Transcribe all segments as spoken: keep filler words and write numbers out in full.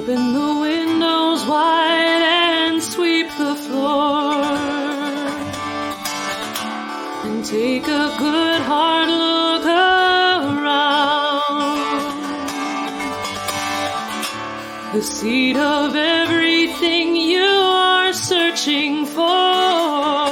Open the windows wide and sweep the floor, and take a good hard look around. The seed of everything you are searching for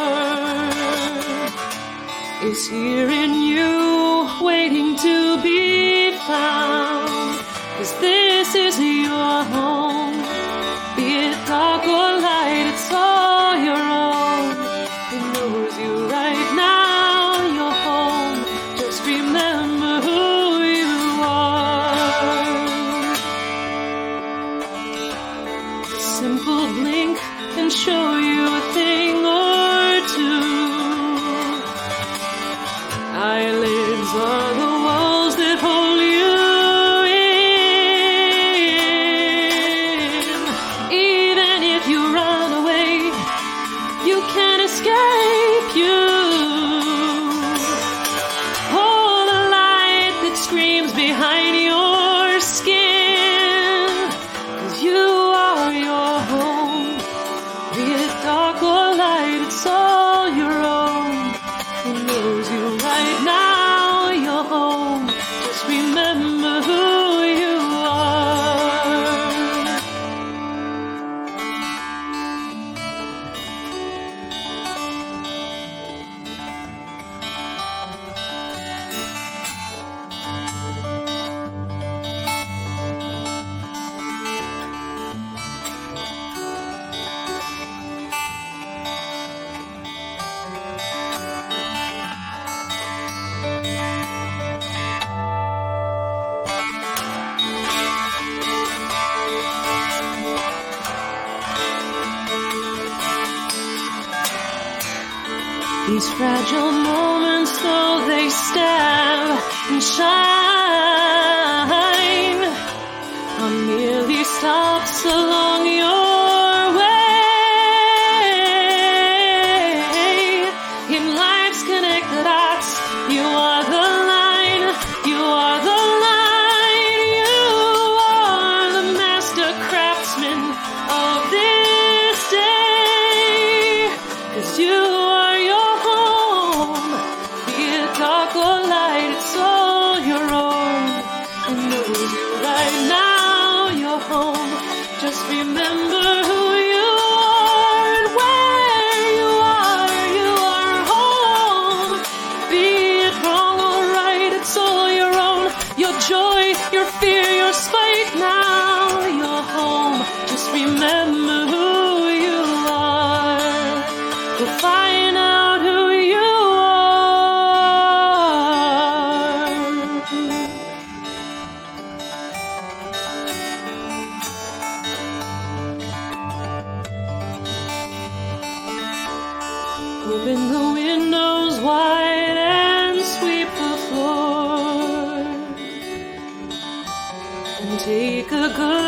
is here in you, waiting to be found. 'Cause this is your home, be it dark or light, it's all your own. He knows you right now, you're home. Just remember who you are. A simple blink can show you a thing or two. Eyelids are the walls that hold you. Escape you. Hold the light that screams behind your skin, 'cause you are your home. Be it dark or light, it's all your own. He knows you right now, you're home. Just remember who you are. These fragile moments, though they stab and shine, are merely stops along your way. In life's connected dots, you are the line, you are the line, you are the master craftsman of this day. 'Cause you are your dark or light, it's all your own. He knows you right now, you're home. Just remember who you are and where you are. You are home. Be it wrong or right, it's all your own. Your joy, your fear, your spite, now you're home. Just remember who you are. You'll find out who you are. Open the windows wide and sweep the floor, and take a good